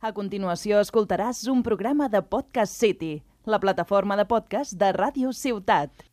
A continuació escoltaràs un programa de Podcast City, la plataforma de podcast de Ràdio Ciutat.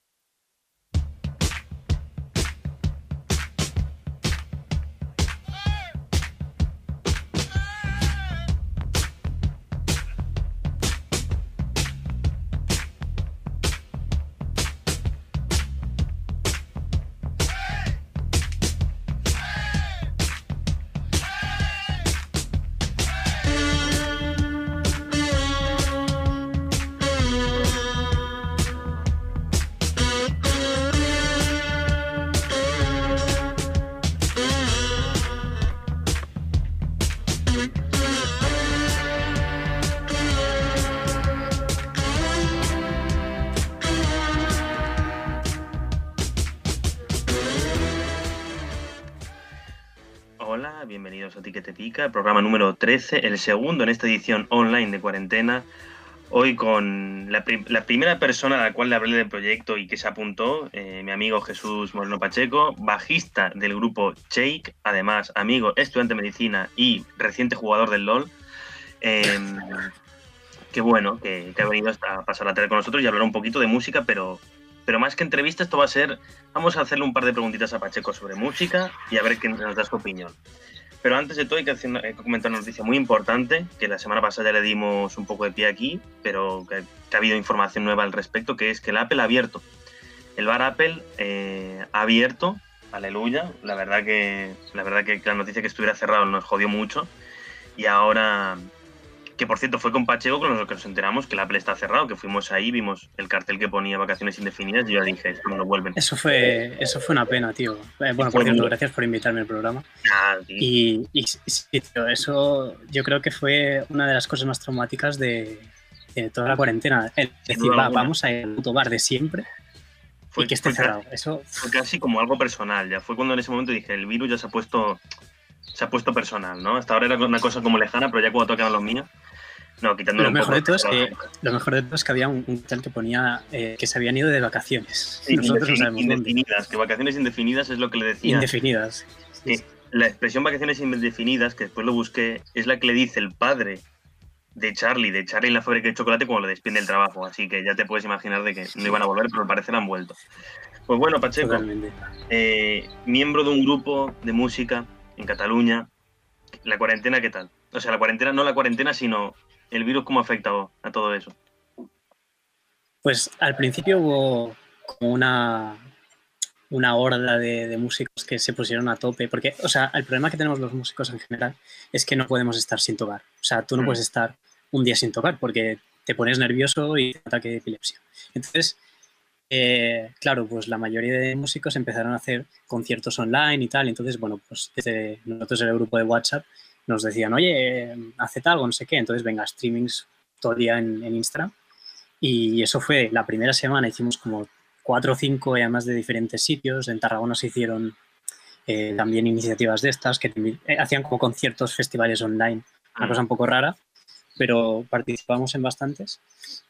Hola, bienvenidos a Ti que te pica, el programa número 13, el segundo en esta edición online de cuarentena. Hoy con la primera persona a la cual le hablé del proyecto y que se apuntó, mi amigo Jesús Moreno Pacheco, bajista del grupo Shake, además amigo, estudiante de medicina y reciente jugador del LOL. Qué bueno que ha venido a pasar la tarde con nosotros y hablar un poquito de música, pero más que entrevista, esto va a ser, vamos a hacerle un par de preguntitas a Pacheco sobre música y a ver qué nos da su opinión. Pero antes de todo hay que comentar una noticia muy importante, que la semana pasada ya le dimos un poco de pie aquí, pero que ha habido información nueva al respecto, que es que el Apple ha abierto. El bar Apple ha abierto, aleluya. La verdad que la noticia que estuviera cerrado nos jodió mucho. Y ahora, que por cierto fue con Pacheco con lo que nos enteramos que el Apple está cerrado, que fuimos ahí, vimos el cartel que ponía vacaciones indefinidas y yo dije, esto no vuelven. Eso fue una pena, tío. Bueno, por cierto, gracias por invitarme al programa. Y sí, tío, eso yo creo que fue una de las cosas más traumáticas de toda la cuarentena. Es decir, vamos a ir al puto bar de siempre y que esté cerrado. Eso fue casi como algo personal. Ya fue cuando en ese momento dije, el virus ya se ha puesto personal, ¿no? Hasta ahora era una cosa como lejana, pero ya cuando tocaban los míos, no, quitándolo lo mejor de todo es que había un tal que ponía que se habían ido de vacaciones. Sí, nosotros no sabemos indefinidas, dónde. Que vacaciones indefinidas es lo que le decía. Indefinidas. Sí. La expresión vacaciones indefinidas, que después lo busqué, es la que le dice el padre de Charlie en la fábrica de chocolate cuando lo despide del trabajo. Así que ya te puedes imaginar de que no iban a volver, pero al parecer han vuelto. Pues bueno, Pacheco, miembro de un grupo de música en Cataluña, ¿la cuarentena qué tal? O sea, no la cuarentena, sino el virus, ¿cómo afecta a todo eso? Pues al principio hubo como una horda de músicos que se pusieron a tope, porque, o sea, el problema que tenemos los músicos en general es que no podemos estar sin tocar. O sea, tú no puedes estar un día sin tocar porque te pones nervioso y te ataque de epilepsia. Entonces, claro, pues la mayoría de músicos empezaron a hacer conciertos online y tal. Entonces, bueno, pues desde nosotros en el grupo de WhatsApp nos decían, oye, haced algo, no sé qué. Entonces, venga, streamings todo el día en Instagram. Y eso fue la primera semana, hicimos como 4 o 5 además de diferentes sitios. En Tarragona se hicieron también iniciativas de estas que hacían como conciertos, festivales online, una cosa un poco rara, pero participamos en bastantes.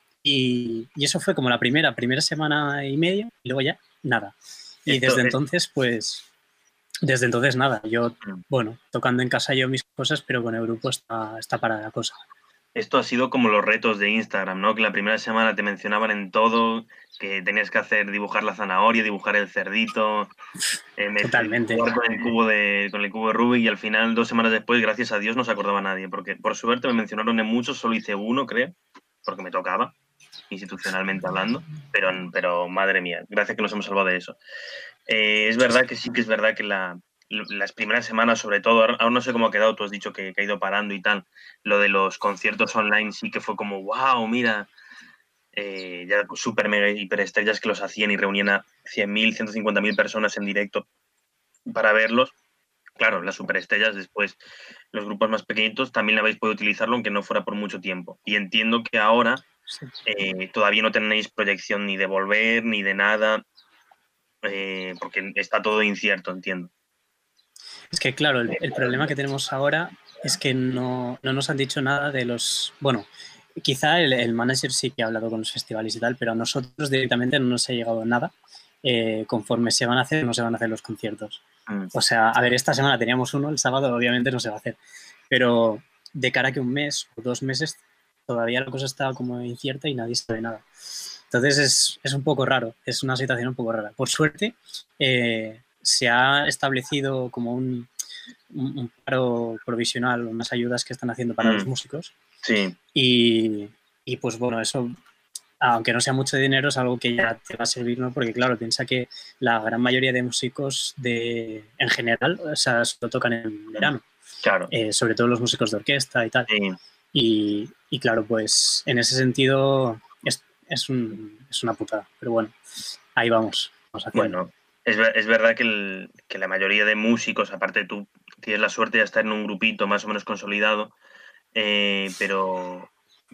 Y eso fue como la primera semana y media y luego ya nada. Y desde entonces, nada. Yo, bueno, tocando en casa yo mis cosas, pero con el grupo está parada la cosa. Esto ha sido como los retos de Instagram, ¿no? Que la primera semana te mencionaban en todo, que tenías que dibujar la zanahoria, dibujar el cerdito, totalmente, jugar con el cubo de Rubik, y al final 2 semanas después, gracias a Dios, no se acordaba nadie, porque por suerte me mencionaron en muchos, solo hice uno, creo, porque me tocaba, institucionalmente hablando, pero madre mía, gracias que nos hemos salvado de eso. Es verdad que sí que es verdad que las primeras semanas, sobre todo, ahora no sé cómo ha quedado, tú has dicho que ha ido parando y tal, lo de los conciertos online sí que fue como, wow, mira, ya súper mega hiperestrellas que los hacían y reunían a 100.000, 150.000 personas en directo para verlos. Claro, las superestrellas después, los grupos más pequeñitos también habéis podido utilizarlo, aunque no fuera por mucho tiempo. Y entiendo que ahora todavía no tenéis proyección ni de volver, ni de nada, porque está todo incierto, entiendo. Es que, claro, el problema que tenemos ahora es que no nos han dicho nada de los... Bueno, quizá el manager sí que ha hablado con los festivales y tal, pero a nosotros directamente no nos ha llegado nada conforme se van a hacer o no se van a hacer los conciertos. O sea, a ver, esta semana teníamos uno, el sábado obviamente no se va a hacer, pero de cara a que un mes o 2 meses todavía la cosa está como incierta y nadie sabe nada. Entonces es un poco raro, es una situación un poco rara. Por suerte, se ha establecido como un paro provisional, unas ayudas que están haciendo para los músicos. Sí. Y pues bueno, eso, aunque no sea mucho dinero, es algo que ya te va a servir, ¿no? Porque claro, piensa que la gran mayoría de músicos en general, o sea, solo tocan en verano. Claro. Sobre todo los músicos de orquesta y tal. Sí. Y claro, pues en ese sentido es una putada. Pero bueno, ahí vamos. Bueno, es verdad que la mayoría de músicos, aparte tú tienes la suerte de estar en un grupito más o menos consolidado, pero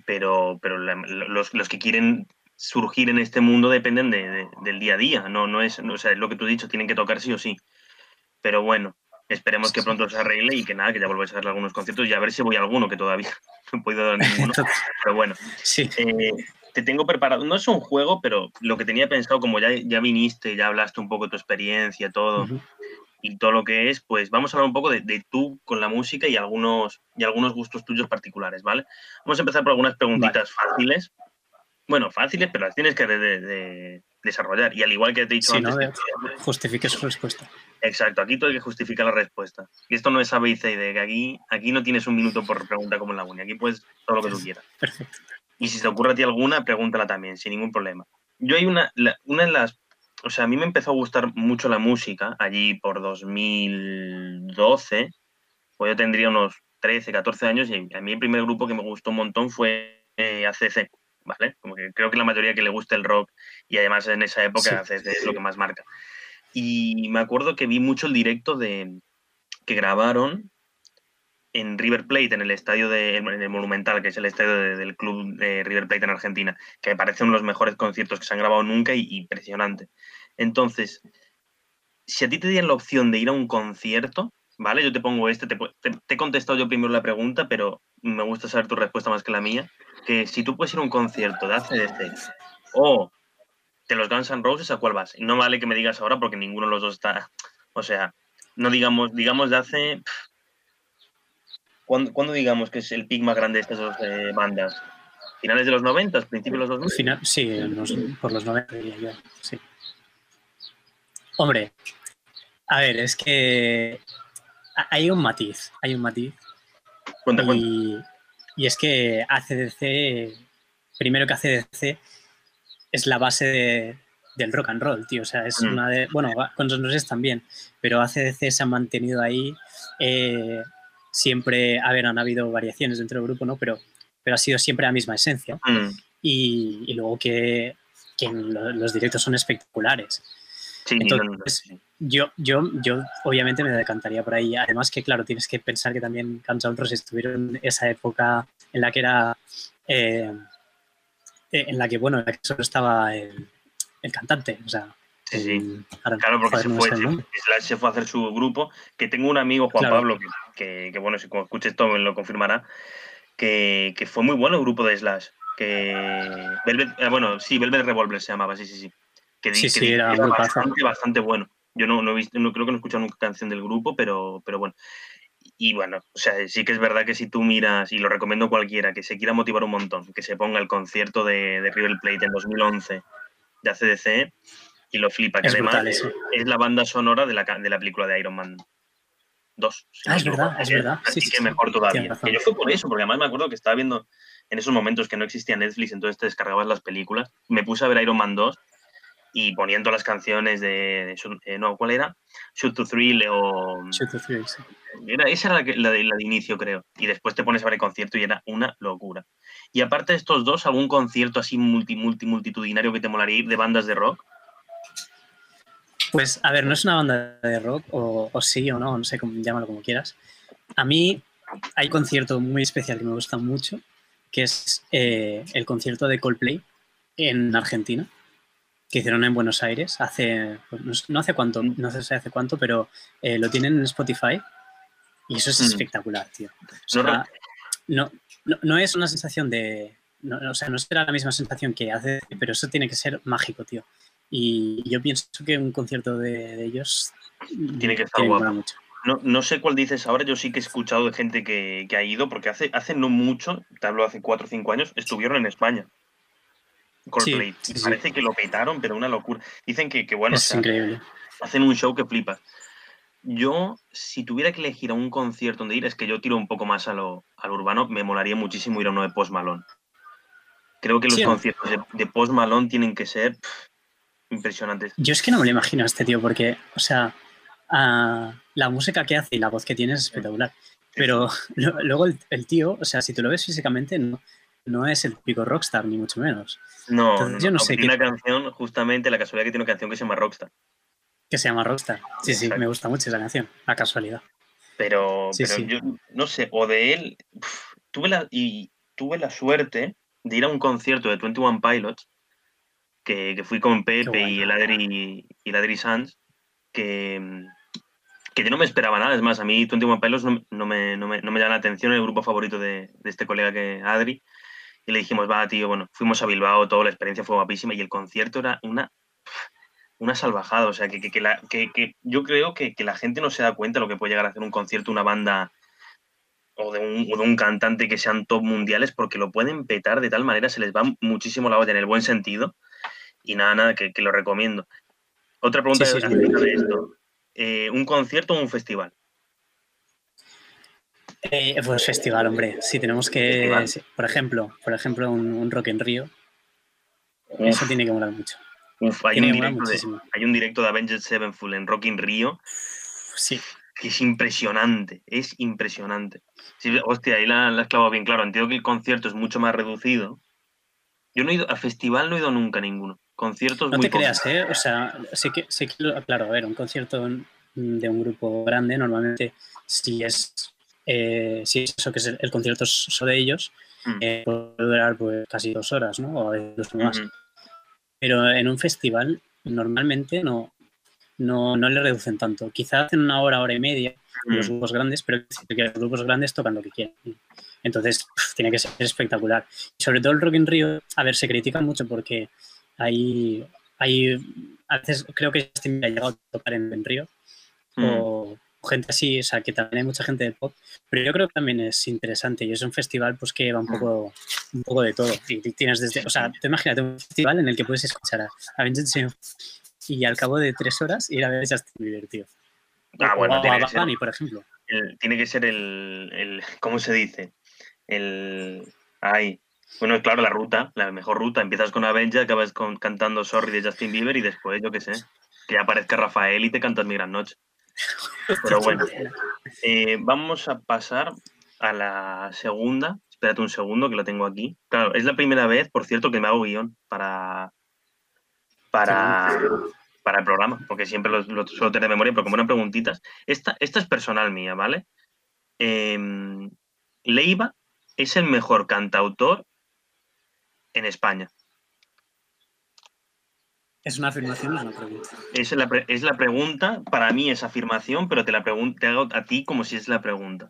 los que quieren surgir en este mundo dependen del día a día, no es, o sea, es lo que tú has dicho, tienen que tocar sí o sí. Pero bueno, esperemos que pronto se arregle y que nada, que ya volváis a dar algunos conciertos y a ver si voy a alguno, que todavía no he podido dar ninguno. Pero bueno, sí. te tengo preparado, no es un juego, pero lo que tenía pensado, como ya viniste, ya hablaste un poco de tu experiencia, todo, y todo lo que es, pues vamos a hablar un poco de tú con la música y algunos gustos tuyos particulares, ¿vale? Vamos a empezar por algunas preguntitas fáciles. Bueno, fáciles, pero las tienes que desarrollar. Y al igual que te he dicho antes... justifique su respuesta. Exacto, aquí todo hay que justificar la respuesta. Y esto no es A, B y C, de que aquí no tienes un minuto por pregunta como en la uni. Aquí puedes todo lo que tú quieras. Perfecto. Y si te ocurre a ti alguna, pregúntala también, sin ningún problema. Yo hay una de las... O sea, a mí me empezó a gustar mucho la música allí por 2012. Pues yo tendría unos 13, 14 años y a mí el primer grupo que me gustó un montón fue ACC, ¿vale? Como que creo que la mayoría que le gusta el rock y además en esa época ACC es lo que más marca. Y me acuerdo que vi mucho el directo que grabaron en River Plate, en el estadio en el Monumental, que es el estadio del club de River Plate en Argentina, que me parece uno de los mejores conciertos que se han grabado nunca y impresionante. Entonces, si a ti te dieran la opción de ir a un concierto, ¿vale? Yo te pongo te he contestado yo primero la pregunta, pero me gusta saber tu respuesta más que la mía, que si tú puedes ir a un concierto de AC/DC o de los Guns N' Roses, ¿a cuál vas? Y no vale que me digas ahora porque ninguno de los dos está... O sea, no digamos de hace... ¿Cuándo digamos que es el pick más grande de estas dos bandas? ¿Finales de los 90, principios de los 2000? Sí, por los 90 diría yo, sí. Hombre, a ver, es que hay un matiz. Cuenta. Y es que AC/DC, primero que AC/DC es la base del rock and roll, tío. O sea, es una de... Bueno, Guns N' Roses también, pero AC/DC se ha mantenido ahí. Siempre, a ver, han habido variaciones dentro del grupo, ¿no? Pero ha sido siempre la misma esencia. Y luego que los directos son espectaculares. Sí, entonces, yo obviamente me decantaría por ahí. Además que, claro, tienes que pensar que también Guns N' Roses estuvieron en esa época en la que era... en la que solo estaba el cantante, o sea... Sí. Claro, porque se fue a hacer su grupo, que tengo un amigo, Juan Pablo, que bueno, si escuches esto me lo confirmará, que fue muy bueno el grupo de Slash, Velvet Revolver se llamaba, sí. Que era bastante bueno. Yo no he visto, no creo que no he escuchado nunca canción del grupo, pero bueno. Y bueno, o sea, sí que es verdad que si tú miras, y lo recomiendo a cualquiera, que se quiera motivar un montón, que se ponga el concierto de River Plate en 2011 de AC/DC y lo flipa, que además brutal, es la banda sonora de la película de Iron Man 2. Es verdad. Así que mejor todavía. Que yo fui por eso, porque además me acuerdo que estaba viendo en esos momentos que no existía Netflix, entonces te descargabas las películas. Me puse a ver Iron Man 2 y poniendo las canciones ¿cuál era? Shoot to Thrill o... Shoot to Thrill, sí. Esa era la de inicio, creo. Y después te pones a ver el concierto y era una locura. Y aparte de estos dos, ¿algún concierto así multitudinario que te molaría ir de bandas de rock? Pues, a ver, no es una banda de rock, o sí o no sé, llámalo como quieras. A mí hay un concierto muy especial que me gusta mucho, que es el concierto de Coldplay en Argentina, que hicieron en Buenos Aires no sé hace cuánto, pero lo tienen en Spotify y eso es espectacular, tío. O sea, no es una sensación de... No será la misma sensación que hace, pero eso tiene que ser mágico, tío. Y yo pienso que un concierto de ellos tiene que estar guapo. Mucho. No sé cuál dices ahora, yo sí que he escuchado de gente que ha ido, porque hace no mucho, te hablo hace 4 o 5 años, estuvieron en España, Sí, Coldplay, y sí, sí. parece que lo petaron, pero una locura. Dicen que bueno, o Es sea, increíble. hacen un show que flipas. Yo, si tuviera que elegir a un concierto donde ir, es que yo tiro un poco más a lo urbano, me molaría muchísimo ir a uno de Post Malone. Creo que los ¿Sí o no? conciertos de Post Malone tienen que ser impresionantes. Yo es que no me lo imagino a este tío porque, o sea, la música que hace y la voz que tiene es Sí, espectacular. sí, Pero sí. luego el tío, o sea, si tú lo ves físicamente, no es el típico rockstar, ni mucho menos. No, no, Entonces no. yo no Aunque sé tiene qué una canción, justamente la casualidad que tiene una canción que se llama Rockstar. que se llama rockstar. Sí, sí, me Exacto. gusta mucho esa canción, la casualidad. Sí, Pero sí. yo no sé, o de él, tuve la suerte de ir a un concierto de 21 Pilots, que fui con Qué Pepe guay. y el Adri Sanz, que, que yo no me esperaba nada. Es más, a mí 21 Pilots no me llama la atención, el grupo favorito de este colega que Adri. Y le dijimos, va, tío, bueno, fuimos a Bilbao, toda la experiencia fue guapísima y el concierto era una salvajada. O sea, que yo creo que la gente no se da cuenta de lo que puede llegar a hacer un concierto, una banda o de un cantante que sean top mundiales, porque lo pueden petar de tal manera, se les va muchísimo la olla en el buen sentido. Y nada, que lo recomiendo. Otra pregunta Sí, sí, sí. acerca de esto. ¿Un concierto o un festival? Pues festival, hombre. Sí, tenemos que, Festival. sí, por ejemplo, un Rock en Río. Eso Uf, tiene que molar mucho. uf, Tiene que molar muchísimo. hay un directo de Avenged Sevenfold en Rock in Rio Sí. que es impresionante, es impresionante. Sí, hostia, ahí la has clavado bien claro. Entiendo que el concierto es mucho más reducido. Yo no he ido a festival, no he ido nunca a ninguno. Conciertos No muy te poquitos. creas, ¿eh? O sea, claro, a ver, un concierto de un grupo grande, normalmente, si es eso que es el concierto solo de ellos, Mm, puede durar pues casi 2 horas, ¿no? O incluso más. ujú, Pero en un festival, normalmente no le reducen tanto. Quizá hacen una hora, hora y media los mm. grupos grandes, pero es decir que los grupos grandes tocan lo que quieren. Entonces, tiene que ser espectacular. Y sobre todo el Rock in Rio, a ver, se critica mucho porque hay, hay a veces creo que Justin Bieber ha llegado a tocar en Río Mm, o gente así, o sea, que también hay mucha gente de pop, pero yo creo que también es interesante y es un festival pues que va un mm. poco de todo. Y tienes desde, Sí, o sí. sea, tú imagínate un festival en el que puedes escuchar a Avenged Sevenfold y al cabo de 3 horas ir a ver a Justin Bieber, tío. O, Ah, bueno, o a Bad Bunny, por ejemplo. tiene que ser ¿cómo se dice? El, ay, bueno, claro, la ruta, la mejor ruta. Empiezas con Avenger, acabas cantando Sorry de Justin Bieber y después, yo qué sé, que aparezca Rafael y te cantas Mi Gran Noche. Hostia, Pero qué bueno, buena. vamos a pasar a la segunda. Espérate un segundo que lo tengo aquí. Claro, es la primera vez, por cierto, que me hago guión Qué bueno. para, para el programa, porque siempre lo suelo tener de memoria, pero como eran preguntitas. Esta es personal mía, ¿vale? Leiva es el mejor cantautor en España. ¿Es una afirmación o es una pregunta? Es la pregunta, para mí es afirmación, pero te hago a ti como si es la pregunta.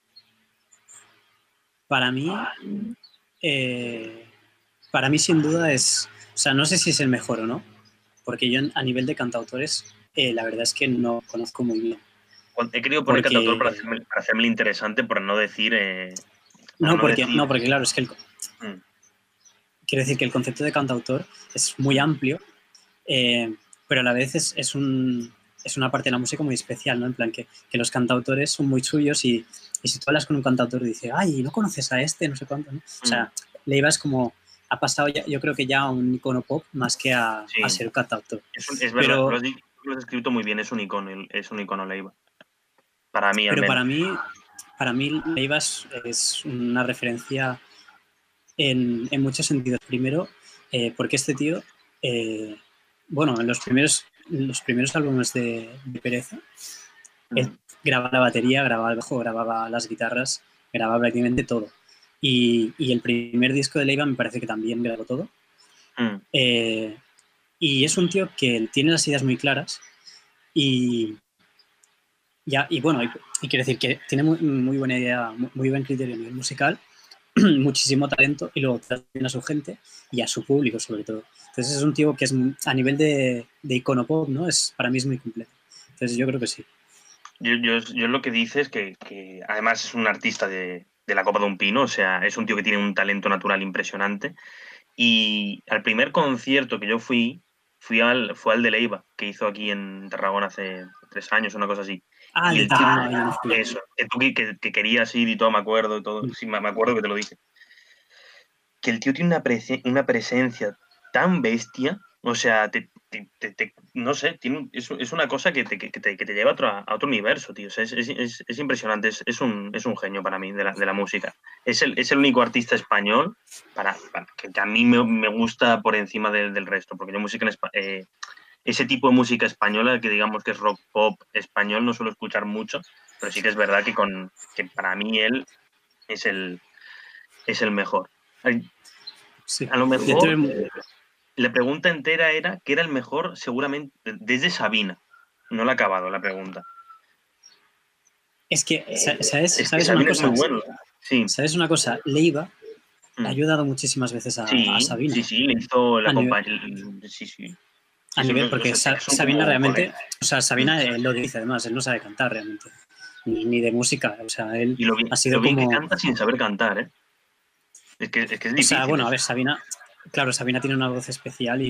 Para mí, eh, para mí sin duda es, o sea, no sé si es el mejor o no, porque yo a nivel de cantautores, la verdad es que no conozco muy bien, He querido poner cantautor para porque hacerme interesante, por no decir, para no, no porque decir. no, porque claro, es que Mm, quiero decir que el concepto de cantautor es muy amplio, eh, pero a la vez es una parte de la música muy especial, ¿no? En plan que los cantautores son muy suyos y si tú hablas con un cantautor y dices, ay, ¿no conoces a este? No sé cuánto, ¿no? O mm, sea, Leiva es como, ha pasado ya, yo creo que ya a un icono pop más que a sí, ser un cantautor. es verdad, Pero, lo has escrito muy bien, es un icono Leiva. Para mí, al pero menos. para mí Leiva es una referencia en muchos sentidos. Primero, porque este tío, eh, bueno, en los primeros álbumes de Pereza, él Mm, grababa la batería, grababa el bajo, grababa las guitarras, grababa prácticamente todo. Y el primer disco de Leiva me parece que también grabó todo. mm, Eh, y es un tío que tiene las ideas muy claras y, y bueno, y quiero decir que tiene muy buena idea, muy buen criterio a nivel musical, muchísimo talento y luego trata bien a su gente y a su público sobre todo. Entonces es un tío que es a nivel de icono pop, ¿no? Para mí es muy completo. Entonces yo creo que sí. Yo lo que dices que además es un artista de la Copa de un Pino, o sea, es un tío que tiene un talento natural impresionante. Y al primer concierto que yo fue al de Leiva, que hizo aquí en Tarragona hace 3 años, una cosa así. Ah, Y de el tío, Tarragona, yo no fui. eso, que tú que querías ir y todo, me acuerdo, y todo. Sí, me acuerdo que te lo dije. Que el tío tiene una presencia tan bestia, o sea, no sé, es una cosa que te lleva a otro universo, tío. O sea, es impresionante, es un genio para mí de la música. Es el único artista español que a mí me gusta por encima del resto, porque yo ese tipo de música española, que digamos que es rock pop español, no suelo escuchar mucho, pero sí que es verdad que para mí él es el mejor. Sí. A lo mejor la pregunta entera era que era el mejor seguramente desde Sabina. No la he acabado la pregunta. Es que, Es que ¿sabes una Sabina es muy cosa? bueno. Sí. ¿Sabes una cosa? Leiva ha Mm. ayudado muchísimas veces a Sí, Sabina. sí, sí, le hizo la A nivel, compañía. Sí, sí. a Sí, sí, nivel, o porque sea, sí que son Sabina como realmente, colegas. o sea, Sabina él lo dice además, él no sabe cantar realmente, ni de música, o sea, él Y ha lo sido bien que como, canta sin saber cantar, ¿eh? Es que es o sea, difícil bueno, a eso. ver, Sabina, claro, Sabina tiene una voz especial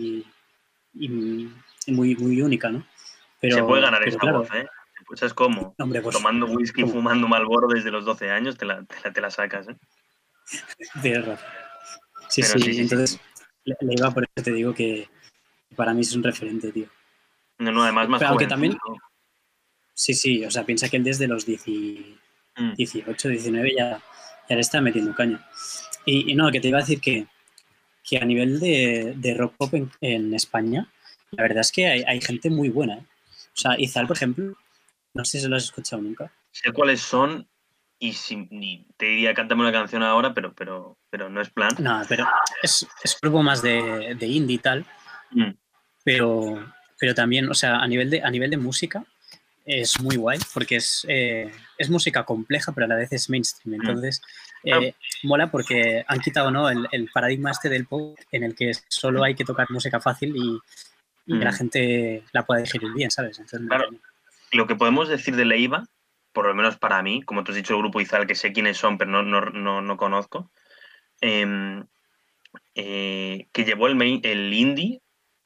y muy, muy única, ¿no? Se puede ganar Pero esa voz, claro, ¿eh? Pues es como hombre, pues, tomando whisky, como, fumando Marlboro desde los 12 años, te la sacas, ¿eh? tienes razón. Sí, Pero sí, sí, sí, sí, sí. entonces, Leiva, por eso te digo que para mí es un referente, tío. No, no, además más Pero aunque también, jovencito. sí, sí, o sea, piensa que él desde los Mm. 18, 19 ya le está metiendo caña. Y no, que te iba a decir que a nivel de rock pop en España, la verdad es que hay gente muy buena. ¿Eh? O sea, Izal, por ejemplo, no sé si lo has escuchado nunca. Sé cuáles son y te diría cántame una canción ahora, pero no es plan. No, pero es un grupo más de indie y tal, Mm, pero también, o sea, a nivel de música es muy guay porque es música compleja, pero a la vez es mainstream. mm. Entonces, Ah, mola porque han quitado, ¿no?, el paradigma este del pop en el que solo hay que tocar música fácil y que la mm. gente la pueda digerir bien, ¿sabes? Entonces, mola Claro, también. lo que podemos decir de Leiva, por lo menos para mí, como tú has dicho el grupo Izal, que sé quiénes son, pero no conozco, em, que llevó el indie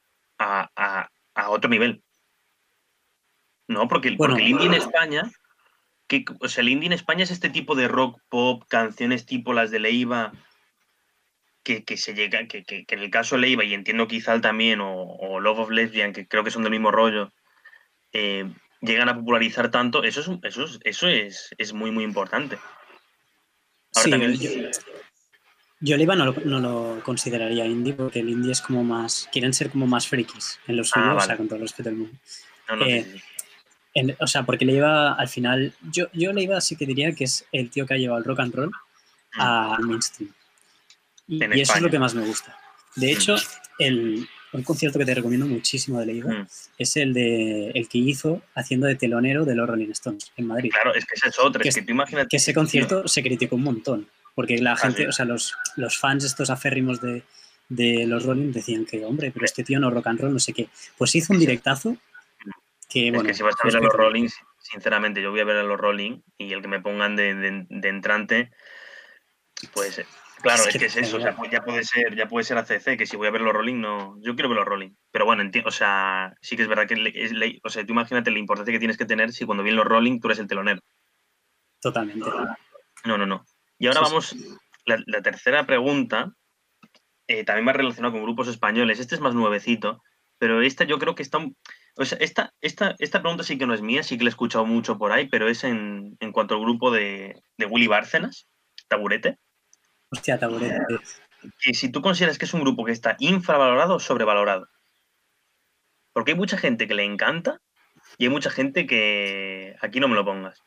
a otro nivel, ¿no? Porque Bueno, el indie en España, o sea, el indie en España es este tipo de rock pop, canciones tipo las de Leiva, que se llega, que en el caso de Leiva, y entiendo que Izal también, o Love of Lesbian, que creo que son del mismo rollo, llegan a popularizar tanto, eso es muy, muy importante. Ahora sí, también, yo el IVA no lo consideraría indie porque el indie es como más, quieren ser como más frikis en lo suyo, o sea, vale. con todo el respeto del mundo. No, no, sí, Eh, sí, sí. o sea, porque le iba al final, yo le iba sí que diría que es el tío que ha llevado el rock and roll Mm. al mainstream. En Y eso es lo España. que más me gusta. De Mm, hecho, un concierto que te recomiendo muchísimo de Leiva mm. es el que hizo haciendo de telonero de los Rolling Stones en Madrid. Claro, es que esa es otra, Que, es que tú imagínate, que ese tío, concierto se criticó un montón, porque la gente, así, o sea, los fans estos aférrimos de los Rolling decían que, hombre, pero este tío no rock and roll, no sé qué. Pues hizo un es, directazo que, es que bueno, si vas a fue ver a los espectacular. Rolling, sinceramente, yo voy a ver a los Rolling y el que me pongan de entrante, pues claro, Es es que que es da eso, o sea, igual. pues ya puede ser ACC, que si voy a ver los Rolling, no, yo quiero ver los Rolling. Pero bueno, o sea, sí que es verdad que o sea, tú imagínate la importancia que tienes que tener si cuando vienen los Rolling tú eres el telonero. Totalmente. No, no, no. Y ahora Sí, sí. vamos, la tercera pregunta también va relacionado con grupos españoles. Este es más nuevecito, pero esta yo creo que está. O sea, esta pregunta sí que no es mía, sí que la he escuchado mucho por ahí, pero es en cuanto al grupo de Willy Bárcenas, Taburete. Hostia, Taburete. Que si tú consideras que es un grupo que está infravalorado o sobrevalorado. Porque hay mucha gente que le encanta y hay mucha gente que aquí no me lo pongas.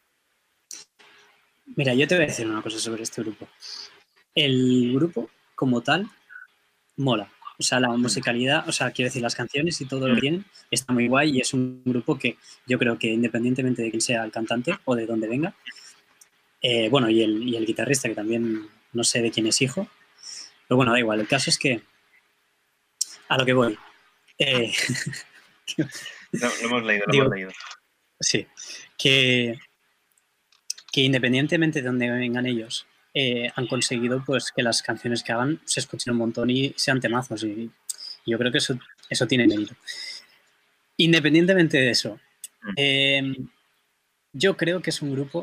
Mira, yo te voy a decir una cosa sobre este grupo. El grupo, como tal, mola. O sea, la Mm, musicalidad, o sea, quiero decir, las canciones y todo lo mm, que tienen está muy guay y es un grupo que yo creo que independientemente de quién sea el cantante o de dónde venga, bueno, y el guitarrista, que también no sé de quién es hijo, pero bueno, da igual. El caso es que, a lo que voy, eh, Lo hemos leído, lo hemos digo, leído. Sí, que independientemente de dónde vengan ellos, han conseguido pues que las canciones que hagan se escuchen un montón y sean temazos. Y yo creo que eso tiene mérito. Independientemente de eso, yo creo que es un grupo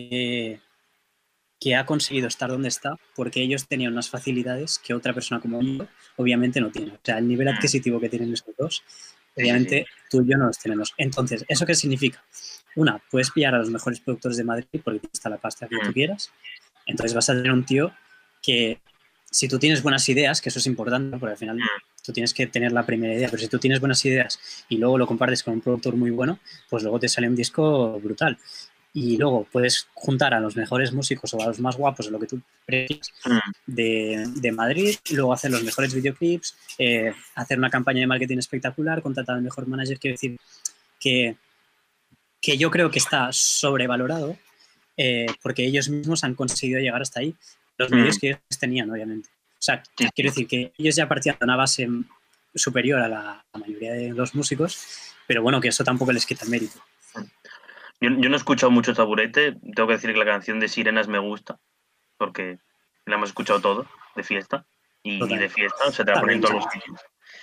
que ha conseguido estar donde está porque ellos tenían unas facilidades que otra persona como yo obviamente no tiene. O sea, el nivel adquisitivo que tienen esos dos, obviamente tú y yo no los tenemos. Entonces, ¿eso qué significa? Una, puedes pillar a los mejores productores de Madrid porque está la pasta que tú quieras. Entonces vas a tener un tío que, si tú tienes buenas ideas, que eso es importante, porque al final tú tienes que tener la primera idea, pero si tú tienes buenas ideas y luego lo compartes con un productor muy bueno, pues luego te sale un disco brutal. Y luego puedes juntar a los mejores músicos o a los más guapos, o lo que tú prefieras, de Madrid, y luego hacer los mejores videoclips, hacer una campaña de marketing espectacular, contratar al mejor manager. Quiero decir que yo creo que está sobrevalorado porque ellos mismos han conseguido llegar hasta ahí. Los medios que ellos tenían, obviamente. O sea, quiero decir que ellos ya partían de una base superior a la mayoría de los músicos, pero bueno, que eso tampoco les quita el mérito. Yo no he escuchado mucho Taburete. Tengo que decir que la canción de Sirenas me gusta, porque la hemos escuchado todo, de fiesta. Y de fiesta, o sea, te la ponen todos los sitios.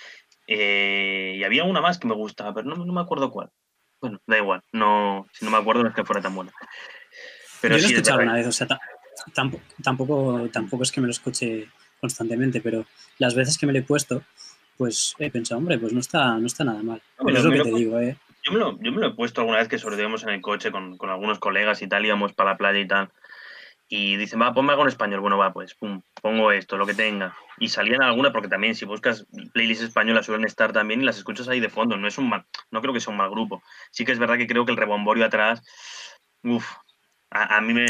Y había una más que me gustaba, pero no me acuerdo cuál. Bueno, da igual. Si no me acuerdo, no es que fuera tan buena. Pero yo lo he sí, escuchado una vez, o sea, tampoco es que me lo escuche constantemente, pero las veces que me lo he puesto, pues he pensado, hombre, pues no está nada mal. Pero es lo que te digo, Yo me lo he puesto alguna vez que sobre todo íbamos en el coche con algunos colegas y tal, íbamos para la playa y tal. Y dicen, va, ponme algo en español. Bueno, va, pues, pum, pongo esto, lo que tenga. Y salían algunas, porque también si buscas playlists españolas suelen estar también y las escuchas ahí de fondo. No creo que sea un mal grupo. Sí que es verdad que creo que el rebomborio atrás, a mí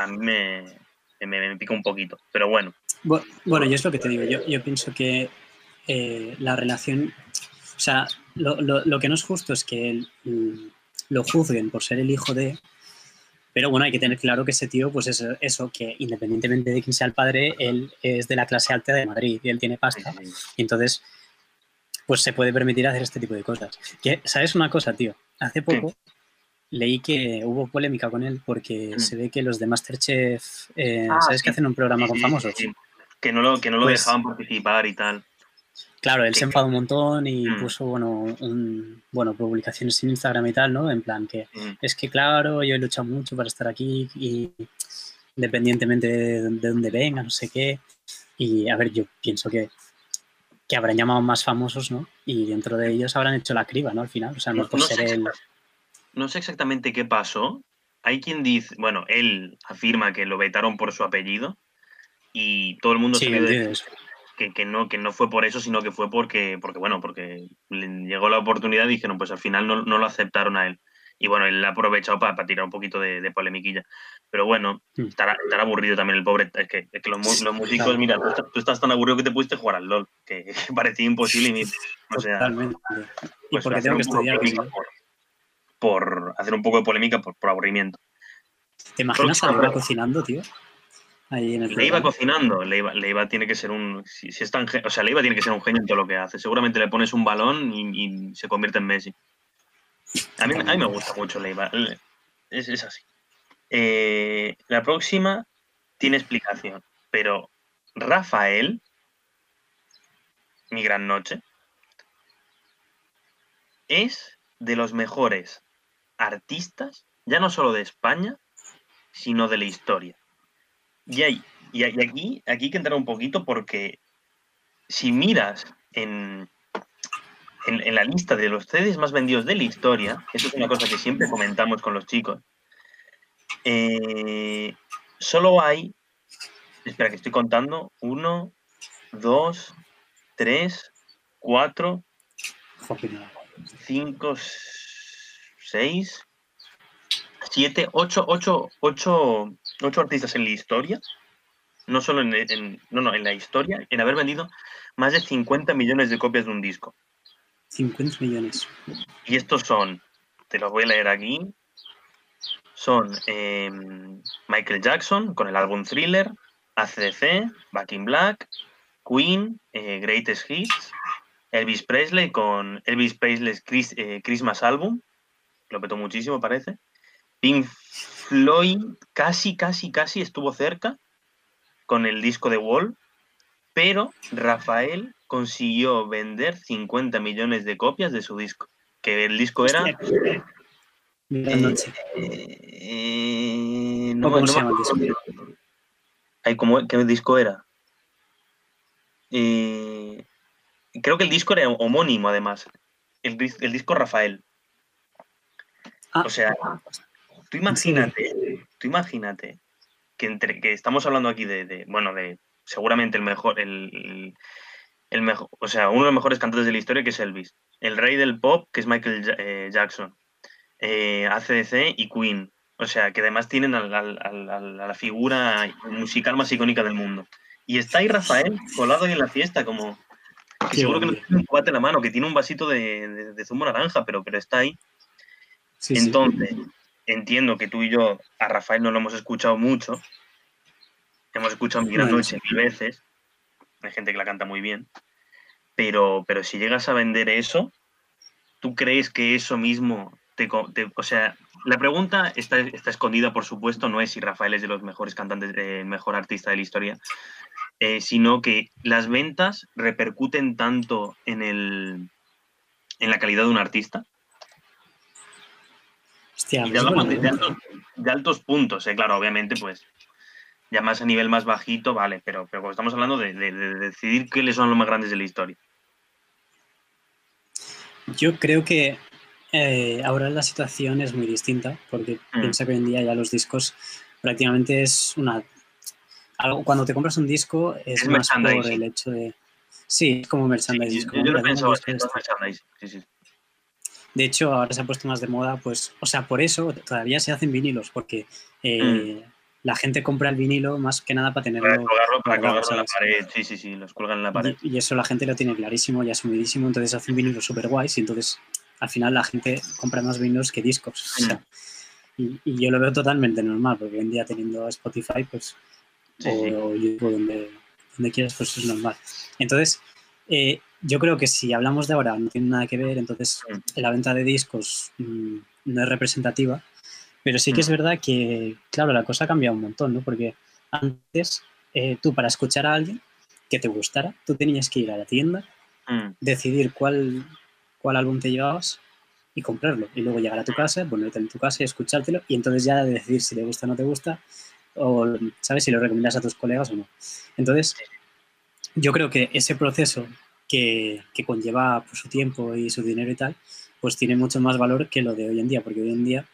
me pica un poquito. Pero bueno. Bueno, yo es lo que te digo. Yo pienso que la relación... O sea, lo que no es justo es que lo juzguen por ser el hijo de... Pero bueno, hay que tener claro que ese tío, pues es eso, que independientemente de quién sea el padre, él es de la clase alta de Madrid y él tiene pasta. Sí. Y entonces, pues se puede permitir hacer este tipo de cosas. ¿Sabes una cosa, tío? Hace poco leí que hubo polémica con él porque se ve que los de MasterChef, ¿sabes que hacen un programa con famosos? Sí. Que no lo dejaban participar y tal. Claro, él se enfadó un montón y puso, publicaciones en Instagram y tal, ¿no? En plan que es que, claro, yo he luchado mucho para estar aquí y independientemente de dónde venga, no sé qué. Y, a ver, yo pienso que habrán llamado más famosos, ¿no? Y dentro de ellos habrán hecho la criba, ¿no? Al final, o sea, no por ser él... No sé exactamente qué pasó. Hay quien dice, bueno, él afirma que lo vetaron por su apellido y todo el mundo sí, salió de decir que no fue por eso, sino que fue porque le llegó la oportunidad y dijeron, pues al final no lo aceptaron a él. Y bueno, él ha aprovechado para tirar un poquito de polemiquilla. Pero bueno, estará aburrido también el pobre. Es que los músicos, claro. Mira, tú estás tan aburrido que te pudiste jugar al LOL, que parecía imposible. Y, o sea, totalmente. Pues y porque tengo que estudiar. Por hacer un poco de polémica por aburrimiento. ¿Te imaginas a Leiva cocinando, tío? Ahí en el Leiva cocinando. Leiva tiene que ser o sea, Leiva tiene que ser un genio en todo lo que hace. Seguramente le pones un balón y se convierte en Messi. A mí me gusta mucho Leiva. Es así. La próxima tiene explicación, pero Rafael, Mi Gran Noche, es de los mejores artistas, ya no solo de España, sino de la historia. Y aquí hay que entrar un poquito porque si miras en la lista de los CDs más vendidos de la historia, eso es una cosa que siempre comentamos con los chicos, solo hay, espera que estoy contando, 1, 2, 3, 4, 5, 6, 7, 8 artistas en la historia, no solo en la historia, en haber vendido más de 50 millones de copias de un disco. 50 millones. Y estos son, te los voy a leer aquí, son Michael Jackson con el álbum Thriller, AC/DC, Back in Black, Queen, Greatest Hits, Elvis Presley con Elvis Presley's Christmas Album, lo petó muchísimo, parece. Pink Floyd casi estuvo cerca con el disco de Wall, pero Rafael consiguió vender 50 millones de copias de su disco, que el disco era... no, ¿Cómo no se llama el disco? Ay, ¿qué disco era? Creo que el disco era homónimo, además. El disco Rafael. O sea, tú imagínate que estamos hablando aquí de seguramente el mejor, o sea, uno de los mejores cantantes de la historia, que es Elvis. El rey del pop, que es Michael Jackson. AC/DC y Queen. O sea, que además tienen a la figura musical más icónica del mundo. Y está ahí Rafael colado ahí en la fiesta, como... Que seguro que no tiene un cubate en la mano, que tiene un vasito de zumo naranja, pero está ahí. Sí, entonces, entiendo que tú y yo a Rafael no lo hemos escuchado mucho. Hemos escuchado Mi Gran Noche 1000 veces. Hay gente que la canta muy bien. Pero si llegas a vender eso, ¿tú crees que eso mismo o sea, la pregunta está escondida, por supuesto, no es si Rafael es de los mejores cantantes, el mejor artista de la historia, sino que las ventas repercuten tanto en la calidad de un artista. Hostia, y ya hablamos de altos puntos, claro, obviamente, pues ya más a nivel más bajito, vale, pero como estamos hablando de decidir quiénes son los más grandes de la historia. Yo creo que ahora la situación es muy distinta, porque piensa que hoy en día ya los discos prácticamente es cuando te compras un disco es más por el hecho de... Sí, es como merchandising. Sí, yo lo pensaba, es merchandising, sí. De hecho, ahora se ha puesto más de moda, pues, o sea, por eso todavía se hacen vinilos, porque la gente compra el vinilo más que nada para tenerlo para colgarlo en la pared. Sí, los cuelgan en la pared. Y eso la gente lo tiene clarísimo y asumidísimo, entonces hacen vinilos súper guays y entonces al final la gente compra más vinilos que discos. O sea, y yo lo veo totalmente normal, porque hoy en día teniendo Spotify, pues, o YouTube, donde quieras, pues es normal. Entonces, yo creo que si hablamos de ahora no tiene nada que ver, entonces la venta de discos no es representativa, pero sí que es verdad que, claro, la cosa ha cambiado un montón, ¿no? Porque antes tú para escuchar a alguien que te gustara, tú tenías que ir a la tienda, decidir cuál álbum te llevabas y comprarlo, y luego llegar a tu casa, ponerte en tu casa y escuchártelo, y entonces ya decidir si te gusta o no te gusta, o, ¿sabes?, si lo recomiendas a tus colegas o no. Entonces, yo creo que ese proceso que conlleva pues, su tiempo y su dinero y tal, pues tiene mucho más valor que lo de hoy en día, porque hoy en día,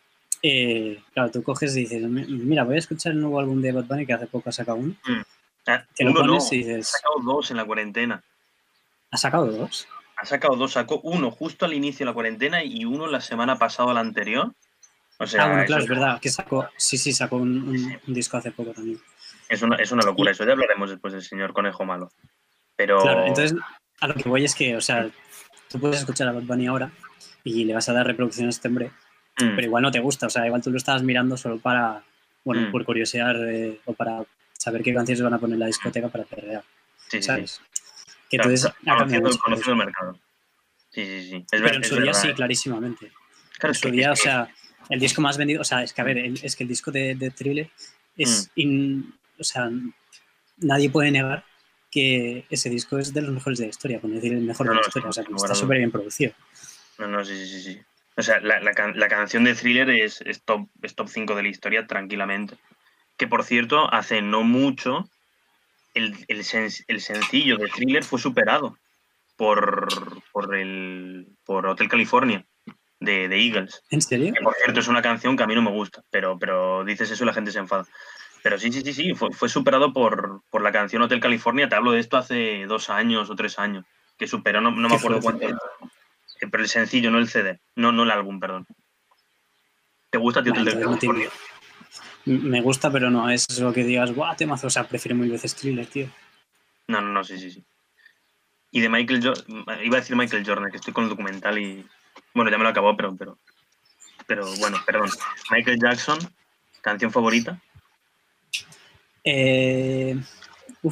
claro, tú coges y dices, mira, voy a escuchar el nuevo álbum de Bad Bunny que hace poco ha sacado uno. Te lo pones y dices... Ha sacado 2 en la cuarentena. ¿Ha sacado 2? Ha sacado 2, sacó uno justo al inicio de la cuarentena y uno la semana pasada, la anterior. O sea, bueno, claro, es verdad, que sacó un disco hace poco también. Es una locura, eso ya hablaremos después del señor Conejo Malo. Pero... Claro, entonces, a lo que voy es que, o sea, tú puedes escuchar a Bad Bunny ahora y le vas a dar reproducción a este hombre, pero igual no te gusta, o sea, igual tú lo estabas mirando solo para, bueno, por curiosear o para saber qué canciones van a poner en la discoteca para perrear, ¿sabes? Que claro, entonces ha cambiado mucho. Conocido el mercado. Sí. Pero en su día sí, clarísimamente. Claro, en su día, o sea, el disco más vendido, o sea, es que a ver, es que el disco de Thriller es, o sea, nadie puede negar que ese disco es de los mejores de la historia, por no decir el mejor de la historia, o sea, que está súper bien producido. No, sí. O sea, la canción de Thriller es top 5 de la historia tranquilamente. Que, por cierto, hace no mucho el sencillo de Thriller fue superado por Hotel California de Eagles. ¿En serio? Que, por cierto, es una canción que a mí no me gusta, pero dices eso y la gente se enfada. Pero sí, fue superado por la canción Hotel California. Te hablo de esto hace 2 años o 3 años, que superó, no me acuerdo cuánto. Pero el sencillo, no el CD, no el álbum, perdón. ¿Te gusta Hotel California? Me gusta, pero no es lo que digas, guau, temazo, o sea, prefiero mil veces Thriller, tío. No, sí. Y de iba a decir Michael Jordan, que estoy con el documental y... Bueno, ya me lo acabó, pero bueno, perdón. Michael Jackson, ¿canción favorita?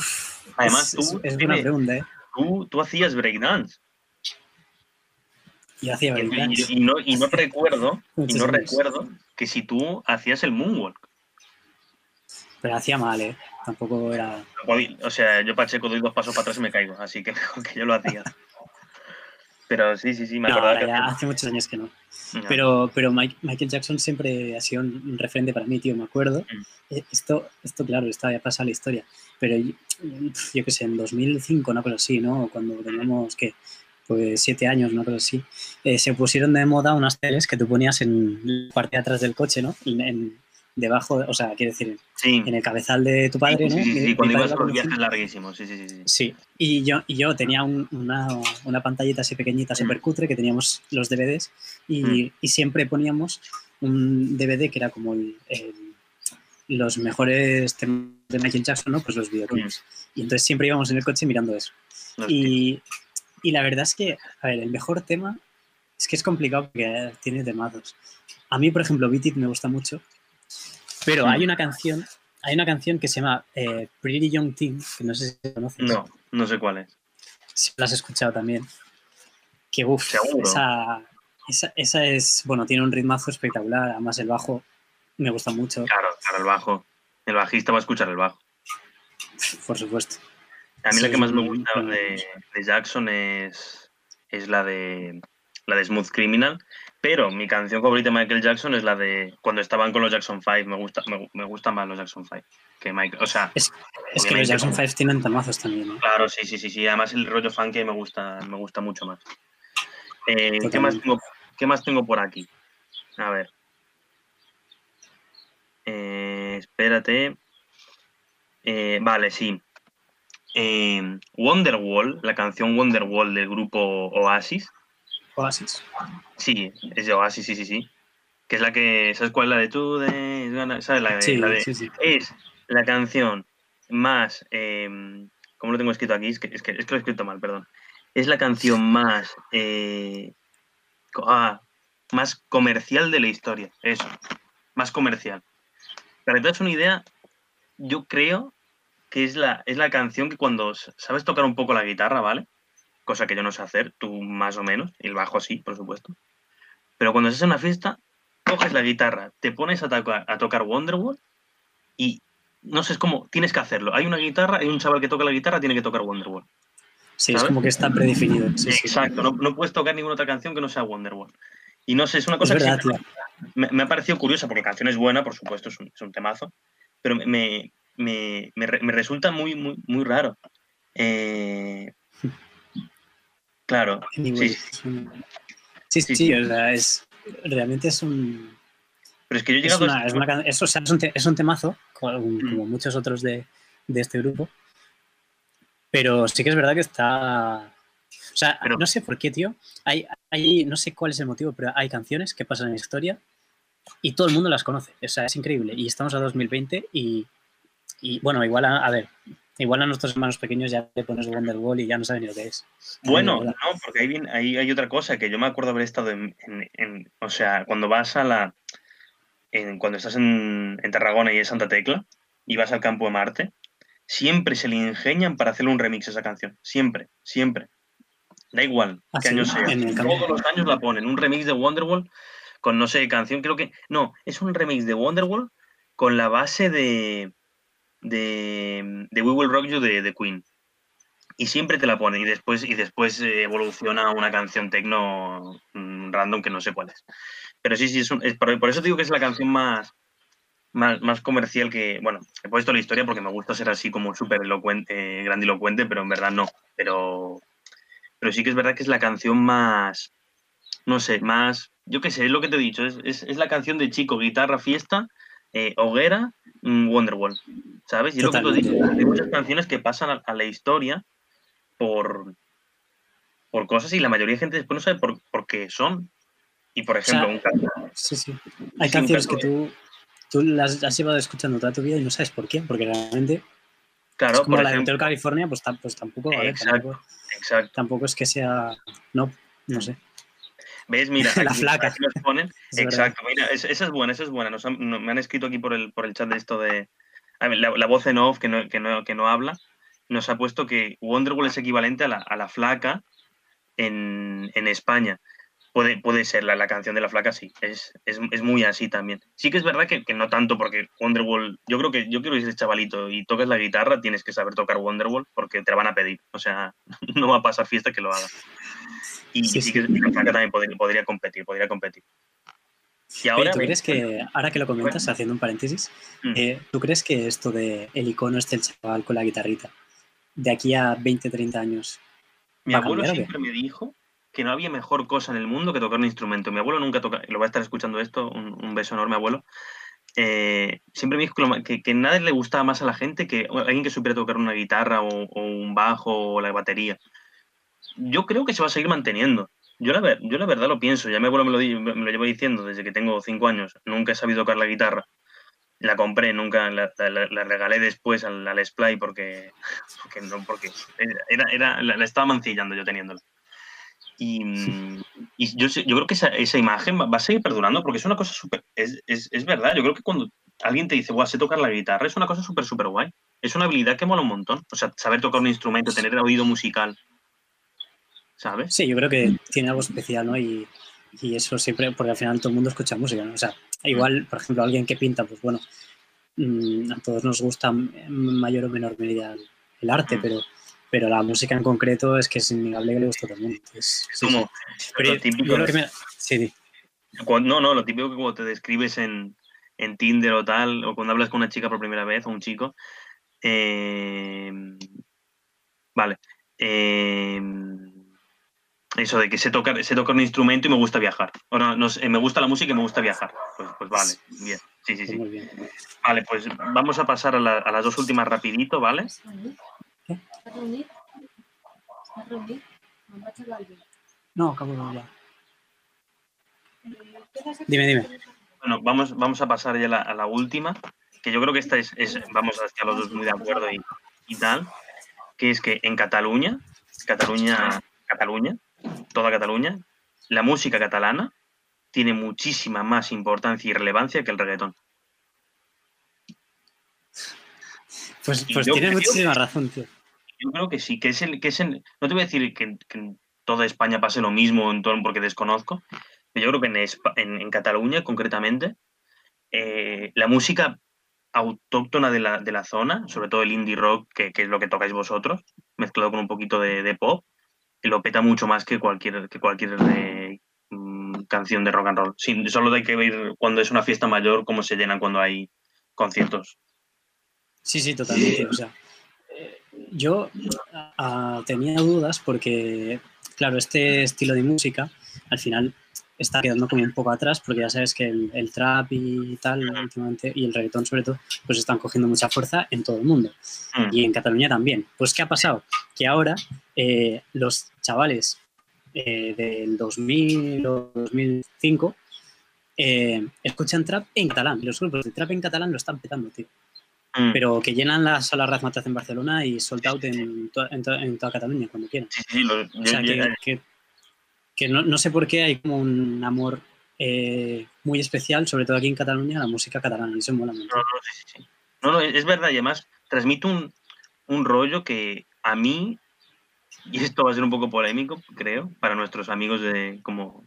Además, es buena pregunta, ¿eh? Tú hacías breakdance. Yo hacía belly dance. Y no recuerdo Muchos años. que si tú hacías el moonwalk. Pero hacía mal, ¿eh? Tampoco era... O sea, yo Pacheco doy 2 pasos para atrás y me caigo, así que mejor que yo lo hacía. Pero sí, me No, acordaba ahora que ya hacía... hace muchos años que no. No. Pero Michael Jackson siempre ha sido un referente para mí, tío, me acuerdo. Esto claro, está ya pasa la historia. Pero yo qué sé, en 2005, una cosa así, ¿no? Cuando teníamos, ¿qué? Pues 7 años, una cosa así. Se pusieron de moda unas teles que tú ponías en la parte de atrás del coche, ¿no? Debajo, o sea, quiero decir, Sí. en el cabezal de tu padre, ¿no? Sí, Mi cuando padre ibas a iba los viajes conduciendo. larguísimos, sí. Sí, y yo tenía una pantallita así pequeñita, súper cutre, que teníamos los DVDs y siempre poníamos un DVD que era como los mejores temas de Michael Jackson, ¿no? Pues los videoclips. Y entonces siempre íbamos en el coche mirando eso. Y la verdad es que, a ver, el mejor tema es que es complicado porque tiene temazos. A mí, por ejemplo, Beat It me gusta mucho, pero hay una canción que se llama Pretty Young Thing, que no sé si conoces. No sé cuál es. Si la has escuchado también. Que uff, Seguro. esa es, bueno, tiene un ritmazo espectacular, además el bajo me gusta mucho. Claro, el bajo. El bajista va a escuchar el bajo. Por supuesto. A mí la que más me gusta de Jackson es la de Smooth Criminal, pero mi canción favorita de Michael Jackson es la de cuando estaban con los Jackson 5. Me gustan más los Jackson 5 que Michael. O sea, es que los Jackson 5 tienen temazos también, ¿no? Claro, sí. Además el rollo funky me gusta mucho más. ¿Qué más tengo por aquí? A ver. Espérate. Vale, sí. Wonderwall, la canción Wonderwall del grupo Oasis. Oasis. Sí, es de Oasis, sí. Que es la que, ¿sabes cuál es la de tú? ¿Sabes? Sí. Es la canción más, ¿cómo lo tengo escrito aquí? Es que lo he escrito mal, perdón. Es la canción más, más comercial de la historia, eso, más comercial. Para que te das una idea, yo creo que es la canción que cuando sabes tocar un poco la guitarra, ¿vale? Cosa que yo no sé hacer, tú más o menos, y el bajo sí, por supuesto. Pero cuando estás en una fiesta, coges la guitarra, te pones a tocar Wonderwall y no sé, es como, tienes que hacerlo. Hay una guitarra, hay un chaval que toca la guitarra, tiene que tocar Wonderwall. Sí, ¿sabes? Es como que está predefinido. Sí, Exacto, no puedes tocar ninguna otra canción que no sea Wonderwall. Y no sé, es una cosa es verdad, que me ha parecido curiosa, porque la canción es buena, por supuesto, es un temazo, pero me resulta muy raro. Claro, anyway, sí, o sea, realmente es un... Pero es que yo he llegado es un temazo, como muchos otros de este grupo, pero sí que es verdad que está... O sea, no sé por qué, tío. No sé cuál es el motivo, pero hay canciones que pasan en la historia y todo el mundo las conoce. O sea, es increíble. Y estamos a 2020 y bueno, igual a nuestros hermanos pequeños ya le pones Wonderwall y ya no saben ni lo que es. Bueno, no, porque ahí hay otra cosa que yo me acuerdo haber estado o sea, cuando vas cuando estás en Tarragona y es Santa Tecla y vas al Campo de Marte, siempre se le ingenian para hacerle un remix a esa canción. Siempre. Da igual qué año sea. Todos los años la ponen. Un remix de Wonderwall con, no sé, canción, creo que... No, es un remix de Wonderwall con la base de We Will Rock You de Queen. Y siempre te la ponen y después evoluciona a una canción techno random que no sé cuál es. Pero sí, por eso digo que es la canción más comercial que... Bueno, he puesto la historia porque me gusta ser así como súper elocuente, grandilocuente, pero en verdad no. Pero sí que es verdad que es la canción más... No sé, más... Yo qué sé, es lo que te he dicho. Es la canción de chico, guitarra, fiesta, hoguera, Wonderwall. ¿Sabes? Y es lo que tú dices. Hay muchas canciones que pasan a la historia por cosas y la mayoría de gente después no sabe por qué son. Y, por ejemplo, sí. Hay canciones que tú las has llevado escuchando toda tu vida y no sabes por qué, porque realmente claro, es como por la de ejemplo, Hotel California, pues tampoco, ¿vale? Exacto. Tampoco es que sea, no sé. ¿Ves? Mira, la flaca. Aquí nos ponen. Exacto, mira, esa es buena. Me han escrito aquí por el chat de esto de... A ver, la voz en off que no habla, nos ha puesto que Wonderwall es equivalente a la flaca en España. puede ser la canción de la flaca, sí. Es muy así también. Sí que es verdad que no tanto, porque Wonderwall, yo creo que si eres chavalito y tocas la guitarra, tienes que saber tocar Wonderwall porque te la van a pedir. O sea, no va a pasar fiesta que lo haga. Y sí que la flaca también podría competir. Y Oye, ahora, ¿tú crees que, ahora que lo comentas, haciendo un paréntesis, ¿tú crees que esto de el icono el chaval con la guitarrita, de aquí a 20, 30 años, mi va a abuelo cambiar o qué? siempre me dijo que no había mejor cosa en el mundo que tocar un instrumento. Mi abuelo nunca toca, lo va a estar escuchando esto, un beso enorme, abuelo. Siempre me dijo que nada le gustaba más a la gente que alguien que supiera tocar una guitarra o un bajo o la batería. Yo creo que se va a seguir manteniendo. Yo la verdad lo pienso, ya mi abuelo me lo llevo diciendo desde que tengo 5 años. Nunca he sabido tocar la guitarra. La compré, nunca la regalé después al Splay porque la estaba mancillando yo teniéndola. Y yo creo que esa imagen va a seguir perdurando porque es una cosa súper... Es verdad, yo creo que cuando alguien te dice, guau, sé tocar la guitarra, es una cosa súper, súper guay. Es una habilidad que mola un montón. O sea, saber tocar un instrumento, tener el oído musical, ¿sabes? Sí, yo creo que tiene algo especial, ¿no? Y eso siempre, porque al final todo el mundo escucha música, ¿no? O sea, igual, por ejemplo, alguien que pinta, pues bueno, a todos nos gusta en mayor o menor medida el arte, pero la música en concreto es que es innegable que le gusta a todo el mundo. Entonces, sí, Como sí. lo Pero típico yo lo que me... Sí. No, lo típico que cuando te describes en Tinder o tal, o cuando hablas con una chica por primera vez o un chico, eh, vale, eh, eso de que sé tocar un instrumento y me gusta viajar. O no sé, me gusta la música y me gusta viajar. Pues vale, bien. Sí. Pues muy bien. Vale, pues vamos a pasar a las dos últimas rapidito, ¿vale? ¿Qué? No, acabo de hablar. Dime. Bueno, vamos a pasar ya a la última, que yo creo que esta vamos a estar los dos muy de acuerdo y tal, que es que en Cataluña, toda Cataluña, la música catalana tiene muchísima más importancia y relevancia que el reggaetón. Pues tienes muchísima razón, tío. Yo creo que sí, no te voy a decir que en toda España pase lo mismo porque desconozco, pero yo creo que en Cataluña concretamente, la música autóctona de la zona, sobre todo el indie rock, que es lo que tocáis vosotros, mezclado con un poquito de pop, lo peta mucho más que cualquier canción de rock and roll. Sí, solo hay que ver cuando es una fiesta mayor cómo se llenan cuando hay conciertos. Sí, totalmente. O sea, yo tenía dudas porque, claro, este estilo de música al final está quedando como un poco atrás porque ya sabes que el trap y tal últimamente y el reggaetón sobre todo pues están cogiendo mucha fuerza en todo el mundo y en Cataluña también. Pues ¿qué ha pasado? Que ahora los chavales del 2000 o 2005 escuchan trap en catalán y los grupos de trap en catalán lo están petando, tío. Pero que llenan la sala Razmataz en Barcelona y sold out en toda Cataluña cuando quieran. Sí, o sea, que no sé por qué hay como un amor muy especial, sobre todo aquí en Cataluña, a la música catalana. Y eso mola mucho. Sí. No, es verdad. Y además transmite un rollo que a mí, y esto va a ser un poco polémico, creo, para nuestros amigos como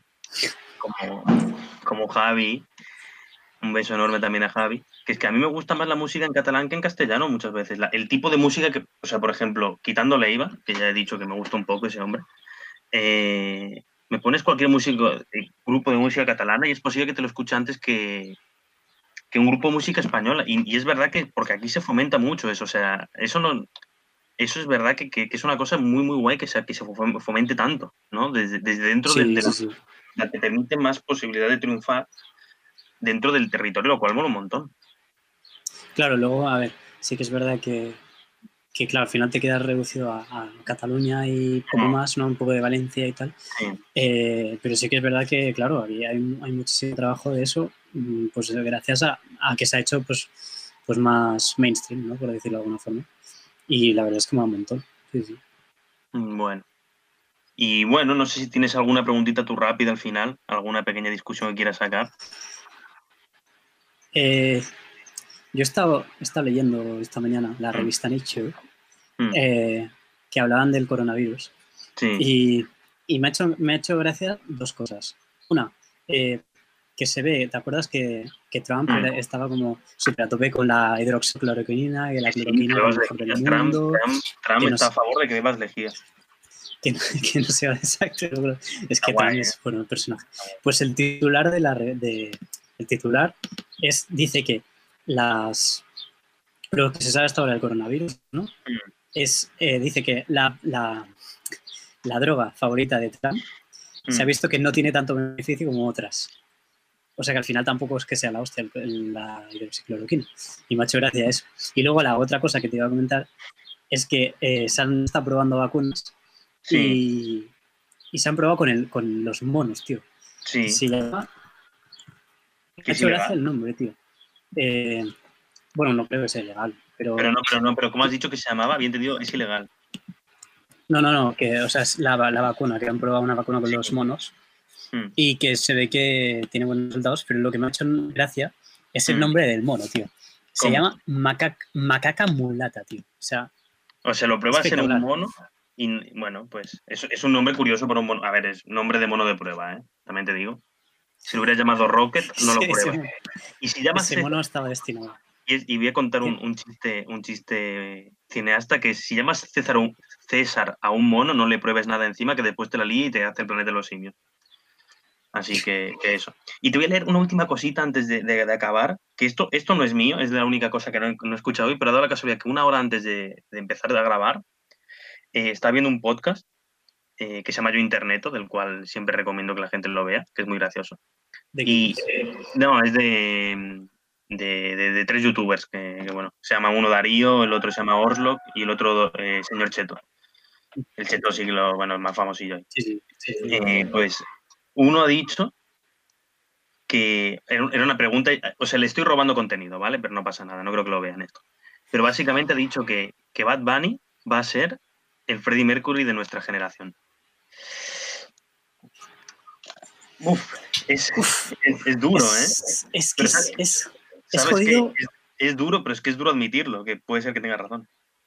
Javi, un beso enorme también a Javi, que es que a mí me gusta más la música en catalán que en castellano muchas veces. El tipo de música que, o sea, por ejemplo, quitando Leiva, que ya he dicho que me gusta un poco ese hombre, me pones cualquier grupo de música catalana y es posible que te lo escuche antes que un grupo de música española. Y es verdad que, porque aquí se fomenta mucho eso, o sea, eso es verdad que es una cosa muy, muy guay que se fomente tanto, ¿no? Desde dentro la que te permite más posibilidad de triunfar dentro del territorio, lo cual mola un montón. Claro, luego, a ver, sí que es verdad que claro, al final te quedas reducido a Cataluña y poco más, ¿no? Un poco de Valencia y tal. Sí. Pero sí que es verdad que, claro, hay muchísimo trabajo de eso, pues gracias a que se ha hecho pues más mainstream, ¿no? Por decirlo de alguna forma. Y la verdad es que me ha un montón. Sí. Bueno. Y bueno, no sé si tienes alguna preguntita tú rápida al final, alguna pequeña discusión que quieras sacar. Yo he estado leyendo esta mañana la revista Nature, que hablaban del coronavirus. Sí. Y me ha hecho gracia dos cosas. Una, que se ve, ¿te acuerdas que Trump estaba como súper a tope con la hidroxicloroquina y la cloroquina era lo mejor del mundo? Trump está a favor de que bebas lejía. Que no sea exacto. Es que Trump es bueno el personaje. Pues el titular el titular dice que lo que se sabe hasta ahora del coronavirus, ¿no? Dice que la droga favorita de Trump se ha visto que no tiene tanto beneficio como otras. O sea que al final tampoco es que sea la hostia la hidroxicloroquina. Y me ha hecho gracia eso. Y luego la otra cosa que te iba a comentar es que se han estado probando vacunas y se han probado con los monos, tío. Sí. Se llama... Me ha hecho gracia el nombre, tío. Bueno, no creo que sea ilegal, pero... Pero ¿cómo has dicho que se llamaba? Bien entendido, es ilegal. No, que, o sea, es la vacuna, que han probado una vacuna con los monos y que se ve que tiene buenos resultados, pero lo que me ha hecho gracia es el nombre del mono, tío. Se llama macaca mulata, tío. O sea, lo pruebas en un mono y, bueno, pues es un nombre curioso para un mono. A ver, es nombre de mono de prueba, ¿eh? También te digo. Si lo hubieras llamado Rocket, no lo pruebas. Y si llamas ese mono estaba destinado. Y voy a contar un chiste cineasta que si llamas César a un mono, no le pruebes nada encima, que después te la lía y te hace el planeta de los simios. Así que eso. Y te voy a leer una última cosita antes de acabar, que esto no es mío, es la única cosa que no he escuchado hoy, pero ha dado la casualidad que una hora antes de empezar a grabar, estaba viendo un podcast que se llama Yo Interneto, del cual siempre recomiendo que la gente lo vea, que es muy gracioso. No, es de tres youtubers que, bueno, se llama uno Darío, el otro se llama Orslock y el otro señor Cheto. El Cheto sí que es más famosillo. Sí. Pues uno ha dicho que era una pregunta, o sea, le estoy robando contenido, ¿vale? Pero no pasa nada, no creo que lo vean esto. Pero básicamente ha dicho que Bad Bunny va a ser el Freddie Mercury de nuestra generación. Es duro, ¿eh? Es jodido. Es duro, pero es que es duro admitirlo, que puede ser que tenga razón.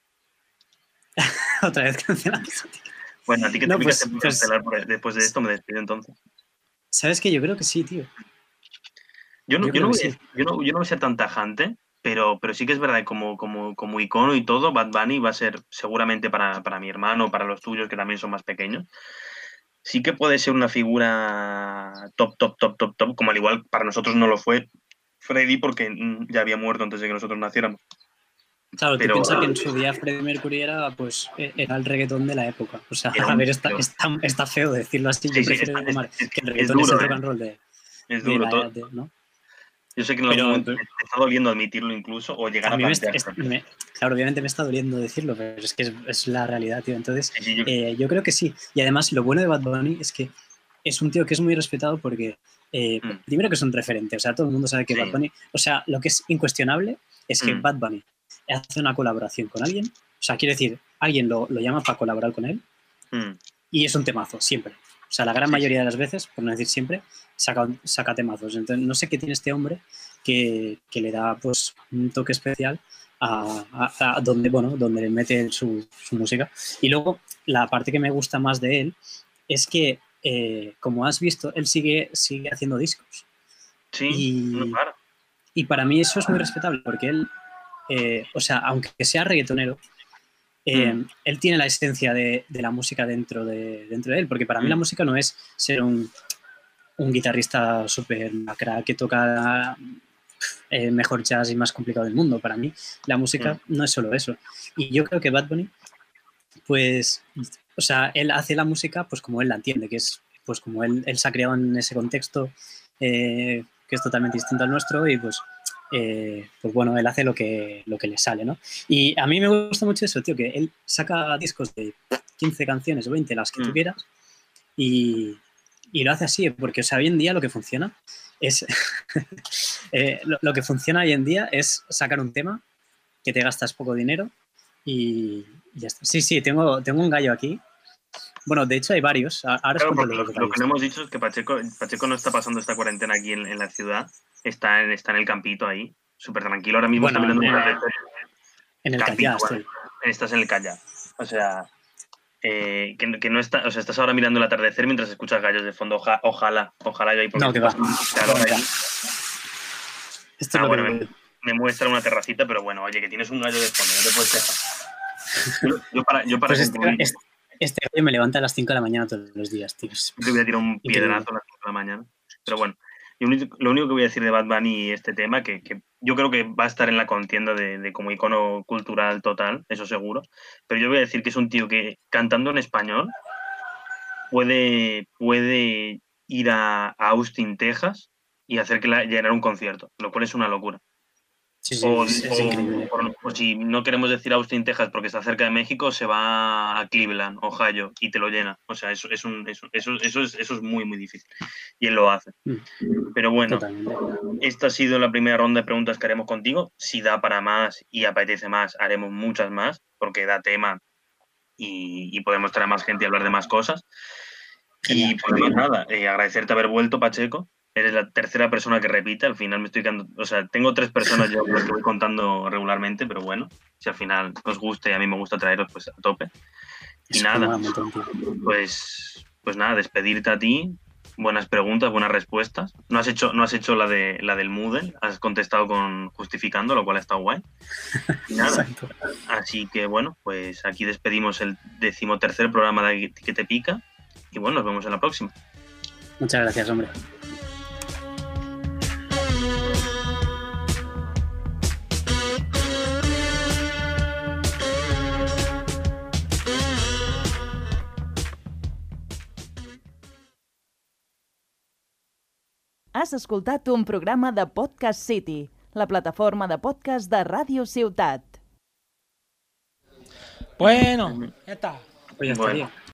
Otra vez cancelamos. Bueno, a ti que te pica cancelar después de esto, me despido entonces. ¿Sabes qué? Yo creo que sí, tío. Yo no voy a ser tan tajante, pero sí que es verdad que como icono y todo, Bad Bunny va a ser seguramente para mi hermano, para los tuyos, que también son más pequeños. Sí que puede ser una figura top, como al igual para nosotros no lo fue Freddy porque ya había muerto antes de que nosotros naciéramos. Claro, tú piensas que en su día Freddie Mercury era el reggaetón de la época. O sea, a ver, está feo decirlo así. Yo prefiero llamar que el reggaetón es el rock and roll de... Es duro, ¿no? Yo sé que en algún momento te está doliendo admitirlo incluso o llegar a plantearlo. Claro, obviamente me está doliendo decirlo, pero es que es la realidad, tío. Entonces, yo creo que sí. Y además, lo bueno de Bad Bunny es que es un tío que es muy respetado porque, primero que es un referente, o sea, todo el mundo sabe que Bad Bunny... O sea, lo que es incuestionable es que Bad Bunny hace una colaboración con alguien, o sea, quiere decir, alguien lo llama para colaborar con él y es un temazo, siempre. O sea, la gran mayoría de las veces, por no decir siempre, saca temazos. Entonces, no sé qué tiene este hombre que le da pues un toque especial a donde le mete su música. Y luego, la parte que me gusta más de él es que, como has visto, él sigue haciendo discos. Sí, no para. Y para mí eso es muy respetable, porque él, o sea, aunque sea reggaetonero, él tiene la esencia de la música dentro de él, porque para mí la música no es ser un guitarrista súper crack que toca el mejor jazz y más complicado del mundo. Para mí la música no es solo eso. Y yo creo que Bad Bunny, pues, o sea, él hace la música pues como él la entiende, que es pues como él se ha creado en ese contexto que es totalmente distinto al nuestro y pues bueno, él hace lo que le sale, ¿no? Y a mí me gusta mucho eso, tío, que él saca discos de 15 canciones o 20, las que tú quieras, y lo hace así, porque, o sea, hoy en día lo que funciona es... lo que funciona hoy en día es sacar un tema que te gastas poco dinero y ya está. Sí, tengo un gallo aquí. Bueno, de hecho hay varios. Ahora claro, porque lo que no hemos dicho es que Pacheco no está pasasando esta cuarentena aquí en la ciudad. Está en el campito ahí, súper tranquilo. Ahora mismo está mirando en el Callao estoy. Estás en el Callao. O sea, que no está, o sea, estás ahora mirando el atardecer mientras escuchas gallos de fondo. Ojalá yo ahí No, que va. calor ahí. Esto es lo Bueno, que... me muestra una terracita, pero bueno, oye, que tienes un gallo de fondo, no te puedes quejar. Yo para Pues concluir, este gallo me levanta a las 5 de la mañana todos los días, tío. te voy a tirar un piedrazo a las 5 de la mañana. Pero bueno, lo único que voy a decir de Bad Bunny y este tema, que yo creo que va a estar en la contienda de como icono cultural total, eso seguro. Pero yo voy a decir que es un tío que cantando en español puede ir a Austin, Texas y hacer llenar un concierto, lo cual es una locura. Sí, es increíble. O si no queremos decir Austin, Texas, porque está cerca de México, se va a Cleveland, Ohio, y te lo llena. O sea, eso es muy, muy difícil. Y él lo hace. Pero bueno, Totalmente. Esta ha sido la primera ronda de preguntas que haremos contigo. Si da para más y apetece más, haremos muchas más, porque da tema y podemos traer más gente y hablar de más cosas. Genial. Y pues nada, agradecerte haber vuelto, Pacheco. Eres la tercera persona que repite, al final me estoy quedando, o sea, tengo 3 personas yo las que voy contando regularmente, pero bueno, si al final os gusta y a mí me gusta traeros, pues a tope. Y Eso nada, montón, pues nada, despedirte a ti, buenas preguntas, buenas respuestas. No has hecho la del Moodle, has contestado justificando, lo cual ha estado guay. Y nada, exacto. Así que bueno, pues aquí despedimos el 13º programa de Que Te Pica y bueno, nos vemos en la próxima. Muchas gracias, hombre. Has escoltat un programa de Podcast City, la plataforma de podcast de Ràdio Ciutat. Bueno, ya está. Pues ya estaría.